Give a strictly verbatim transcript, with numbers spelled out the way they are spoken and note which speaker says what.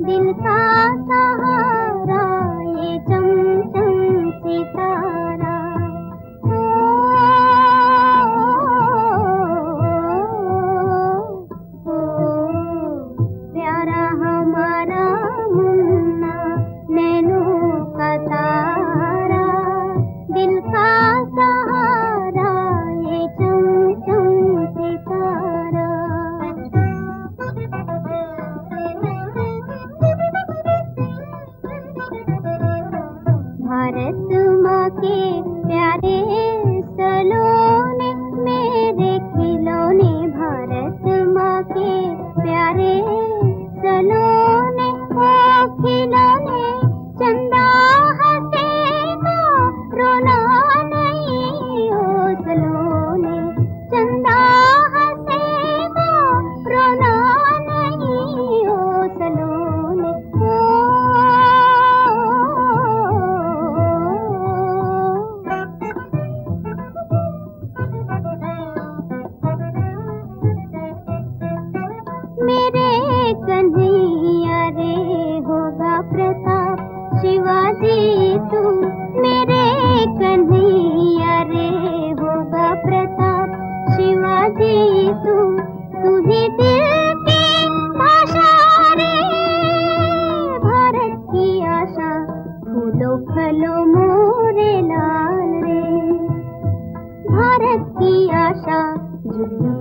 Speaker 1: दिल का सहारा ये चमचम सितारा। ओ, ओ, ओ, प्यारा हमारा मुन्ना नैनों का तारा, दिल का सहारा ये चमचम सितारा। भारत माँ के प्यारे सलोने मेरे खिलौने, भारत माँ के प्यारे सलोने ओ खिलौने, चंदा हंसेगा रोना नहीं ओ सलोने, चंदा हंसेगा रोना नहीं ओ सलोने। मेरे कन्हैया रे होगा प्रताप शिवाजी तू, मेरे कन्हैया रे होगा प्रताप शिवाजी तू, तू ही दिल की भाषा रे भारत की आशा, फूलो फलो मोरे लाल रे भारत की आशा, जुग जुग